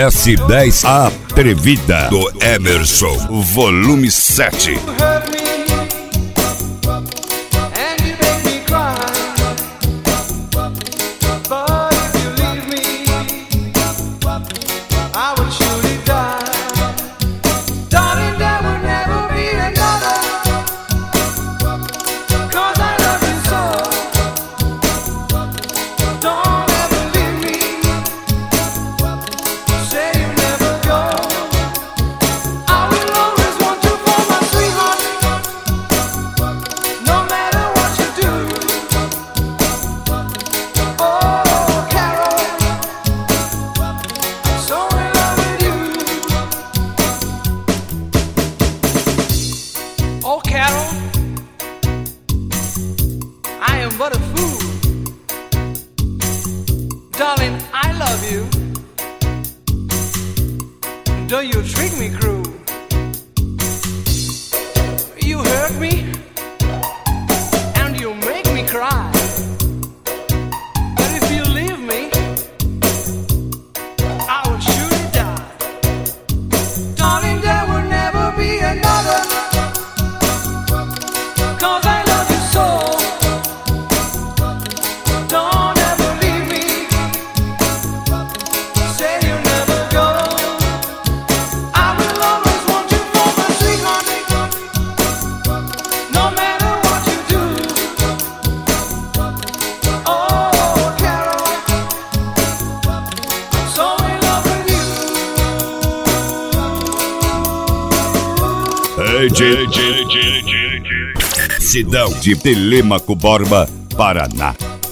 S10 Atrevida do Emerson, volume 7. I am but a fool. Darling, I love you. Do you treat me cruel? You hurt me and you make me cry. But if you leave me, I will surely die. Darling, there will never be another. 'Cause I love you so. Don't ever leave me. Say you'll never go. I will always want you for my sweet honey. No matter what you do. Oh, Carol, I'm so in love with you. Cidão de Telêmaco Borba, Paraná.